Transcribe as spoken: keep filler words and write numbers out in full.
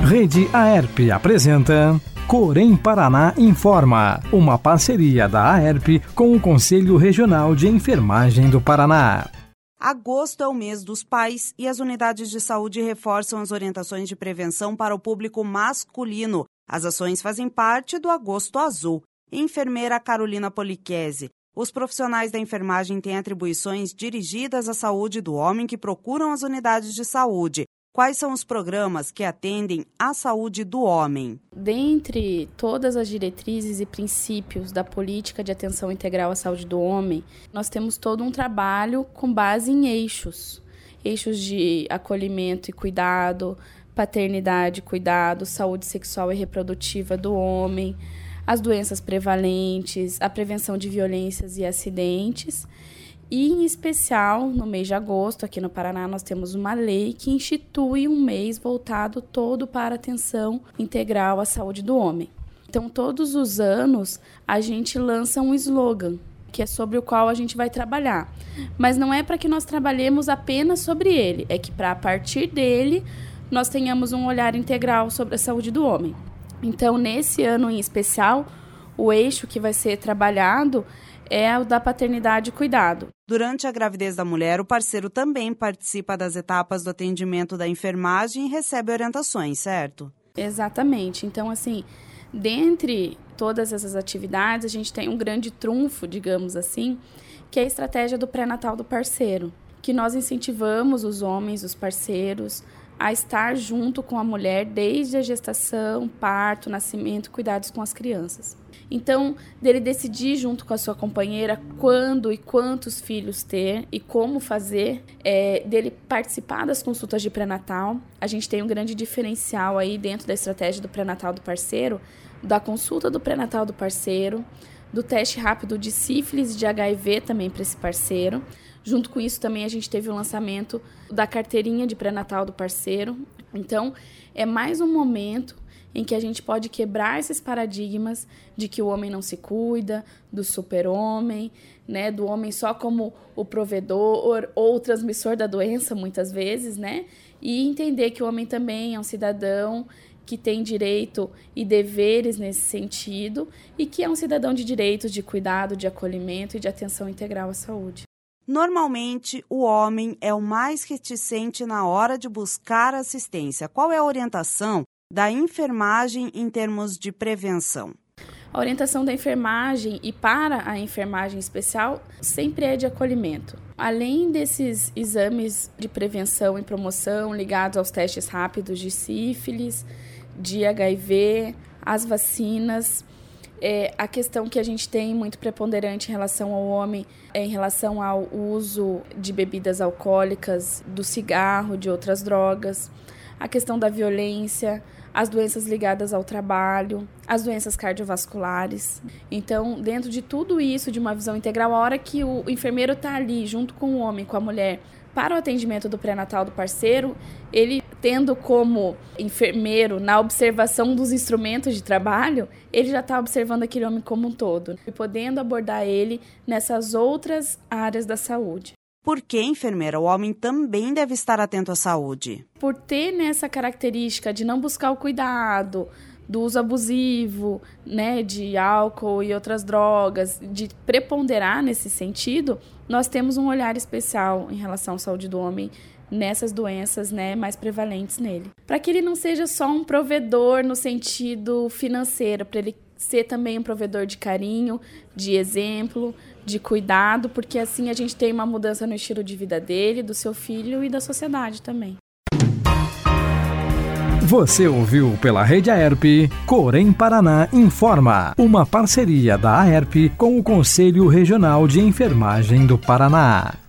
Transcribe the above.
Rede Aerp apresenta Corém Paraná Informa, uma parceria da Aerp com o Conselho Regional de Enfermagem do Paraná. Agosto é o mês dos pais e as unidades de saúde reforçam as orientações de prevenção para o público masculino. As ações fazem parte do Agosto Azul. Enfermeira Carolina Polichese. Os profissionais da enfermagem têm atribuições dirigidas à saúde do homem que procuram as unidades de saúde. Quais são os programas que atendem à saúde do homem? Dentre todas as diretrizes e princípios da política de atenção integral à saúde do homem, nós temos todo um trabalho com base em eixos. Eixos de acolhimento e cuidado, paternidade e cuidado, saúde sexual e reprodutiva do homem, as doenças prevalentes, a prevenção de violências e acidentes. E, em especial, no mês de agosto, aqui no Paraná, nós temos uma lei que institui um mês voltado todo para a atenção integral à saúde do homem. Então, todos os anos, a gente lança um slogan, que é sobre o qual a gente vai trabalhar. Mas não é para que nós trabalhemos apenas sobre ele, é que, para a partir dele, nós tenhamos um olhar integral sobre a saúde do homem. Então, nesse ano em especial, o eixo que vai ser trabalhado é o da paternidade e cuidado. Durante a gravidez da mulher, o parceiro também participa das etapas do atendimento da enfermagem e recebe orientações, certo? Exatamente. Então, assim, dentre todas essas atividades, a gente tem um grande trunfo, digamos assim, que é a estratégia do pré-natal do parceiro, que nós incentivamos os homens, os parceiros, a estar junto com a mulher desde a gestação, parto, nascimento, cuidados com as crianças. Então, dele decidir junto com a sua companheira quando e quantos filhos ter e como fazer, é, dele participar das consultas de pré-natal. A gente tem um grande diferencial aí dentro da estratégia do pré-natal do parceiro, da consulta do pré-natal do parceiro, do teste rápido de sífilis e de H I V também para esse parceiro. Junto com isso também a gente teve o lançamento da carteirinha de pré-natal do parceiro. Então, é mais um momento em que a gente pode quebrar esses paradigmas de que o homem não se cuida, do super-homem, né, do homem só como o provedor ou o transmissor da doença, muitas vezes, né, e entender que o homem também é um cidadão que tem direito e deveres nesse sentido e que é um cidadão de direitos de cuidado, de acolhimento e de atenção integral à saúde. Normalmente, o homem é o mais reticente na hora de buscar assistência. Qual é a orientação da enfermagem em termos de prevenção? A orientação da enfermagem e para a enfermagem especial sempre é de acolhimento. Além desses exames de prevenção e promoção ligados aos testes rápidos de sífilis, de H I V, as vacinas, é, a questão que a gente tem muito preponderante em relação ao homem é em relação ao uso de bebidas alcoólicas, do cigarro, de outras drogas, a questão da violência, as doenças ligadas ao trabalho, as doenças cardiovasculares. Então, dentro de tudo isso, de uma visão integral, a hora que o enfermeiro está ali, junto com o homem, com a mulher, para o atendimento do pré-natal do parceiro, ele tendo como enfermeiro na observação dos instrumentos de trabalho, ele já está observando aquele homem como um todo, e podendo abordar ele nessas outras áreas da saúde. Por que, enfermeira, o homem também deve estar atento à saúde? Por ter nessa característica de não buscar o cuidado, do uso abusivo, né, de álcool e outras drogas, de preponderar nesse sentido, nós temos um olhar especial em relação à saúde do homem nessas doenças, né, mais prevalentes nele. Para que ele não seja só um provedor no sentido financeiro, para ele ser também um provedor de carinho, de exemplo, de cuidado, porque assim a gente tem uma mudança no estilo de vida dele, do seu filho e da sociedade também. Você ouviu pela Rede Aerp, Corém Paraná Informa, uma parceria da Aerp com o Conselho Regional de Enfermagem do Paraná.